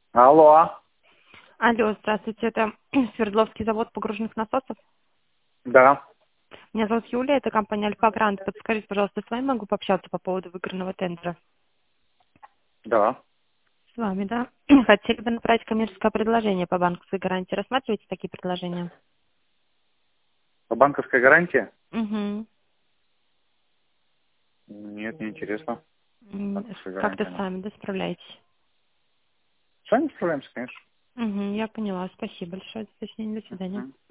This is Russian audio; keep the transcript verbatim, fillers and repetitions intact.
Алло. Алло, здравствуйте, это Свердловский завод погружных насосов. Да. Меня зовут Юлия, это компания Альфа Грант. Подскажите, пожалуйста, с вами могу пообщаться по поводу выигранного тендера? Да. С вами, да? Хотели бы направить коммерческое предложение по банковской гарантии. Рассматриваете такие предложения? По банковской гарантии? Угу. Нет, не интересно. Банковская Как-то гарантия. сами, да, справляетесь? Сами справляемся, конечно. Угу, я поняла. Спасибо большое за уточнение. До свидания. Мгм.